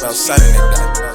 about selling it, guy.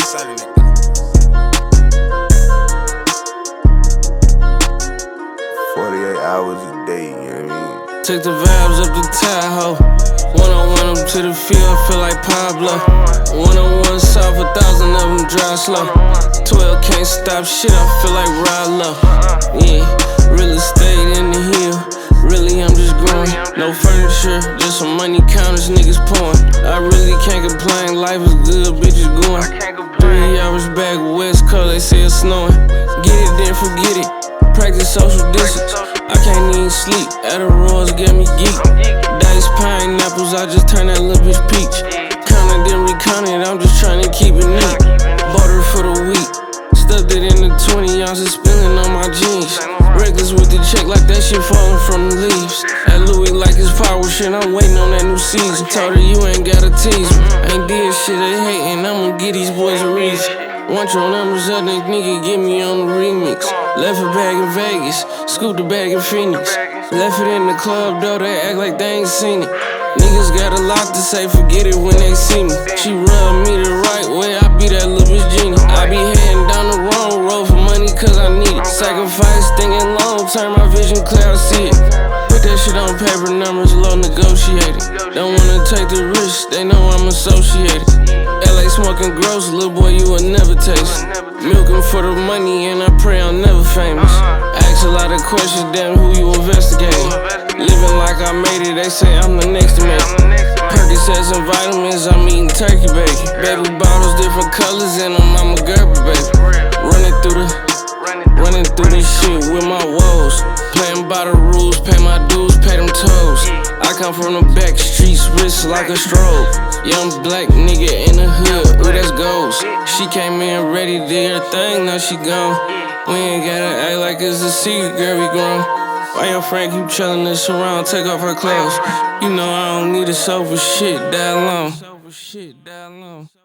48 hours a day, you know what I mean? Took the vibes up to Tahoe. One-on-one up to the field, I feel like Pablo. One-on-one soft, 1,000 of them dry slow. 12 can't stop shit, I feel like Rollo. Yeah, real estate in the hill. Really, I'm just growing. No furniture, just some money counters, niggas pouring. I really can't complain, life is good, bitches going. 3 hours back, West Coast, they say it's snowing. Get it, then forget it. Practice social distance. I can't even sleep. Adderalls get me geek. Dice pineapples, I just turn that little bitch peach. Counted then recounted, I'm just trying to keep it neat. Bought her for the week. Stuffed it in the 20 ounces, spilling on my jeans. Reckless with the check like that shit falling from the leaves. At Louis like it's power shit, I'm waiting on that new season. Told her you ain't gotta tease me. Ain't did shit they hatin', I'ma get these boys a reason. Want your numbers up, that nigga get me on the remix. Left a bag in Vegas, scooped a bag in Phoenix. Left it in the club though, they act like they ain't seen it. Niggas got a lot to say, forget it when they see me. She rub me the right way, I be that little bitch genie. I be heading down the wrong road for money cause I need it. Sacrifice, thinking long term, my vision clear, I see it. Put that shit on paper, numbers low, negotiated. Don't wanna take the risk, they know I'm associated. LA smoking gross, little boy, you will never taste. Milking for the money and I pray I'm never famous. Ask a lot of questions, damn who you investigating. Living like I made it, they say I'm the next to make it. Percocets and vitamins, I'm eating turkey bacon. Baby bottles, different colors, and I'm a Gerber, baby. Running through this shit with my woes. Playing by the rules, pay my dues, pay them toes. I come from the back streets, wrist like a strobe. Young black nigga in the hood, ooh, that's goals. She came in ready, did her thing, now she gone. We ain't gotta act like it's a secret, girl, we grown. Why your friend keep trailing us around, take off her clothes? You know I don't need a sofa shit that long.